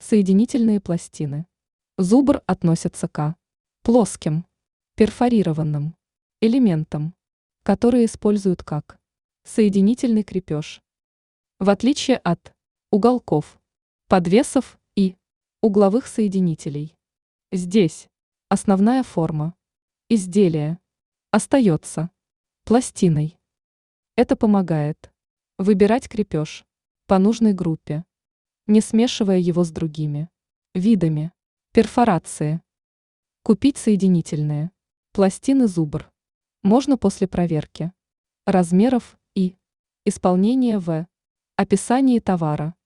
Соединительные пластины. Зубр относится к плоским, перфорированным элементам, которые используют как соединительный крепеж. В отличие от уголков, подвесов и угловых соединителей. Здесь основная форма изделия остается пластиной. Это помогает выбирать крепеж по нужной группе, не смешивая его с другими видами перфорации. Купить соединительные пластины зубр можно после проверки размеров и исполнения в описании товара.